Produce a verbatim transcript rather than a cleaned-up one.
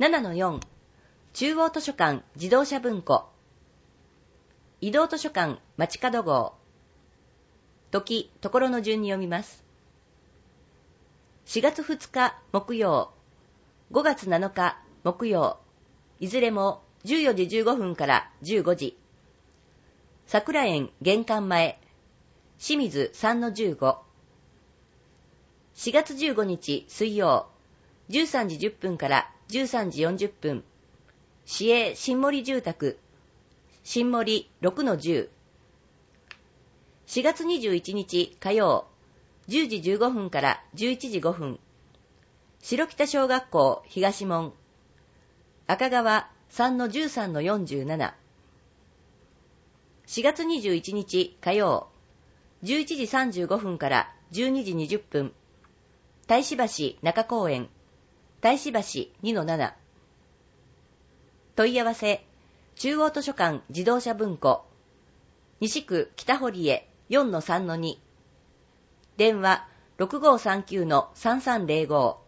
ななのよん 中央図書館自動車文庫移動図書館街角号時、ところの順に読みます。しがつふつか木曜、ごがつなのか木曜、いずれもじゅうよじじゅうごふんからじゅうごじ。桜園玄関前、清水 さんのじゅうご。しがつじゅうごにち水曜、じゅうさんじじゅっぷんからじゅうさんじよんじゅっぷん、市営新森住宅、新森 ろくのじゅう。しがつにじゅういちにち火曜、じゅうじじゅうごふんからじゅういちじごふん、白北小学校東門、赤川 さんのじゅうさんのよんじゅうなな。しがつにじゅういちにち火曜、じゅういちじさんじゅうごふんからじゅうにじにじゅっぷん、太子橋中公園、太子橋 にのなな。問い合わせ、中央図書館自動車文庫、西区北堀江 よんのさんのに。電話 ろくごーさんきゅうのさんさんぜろご。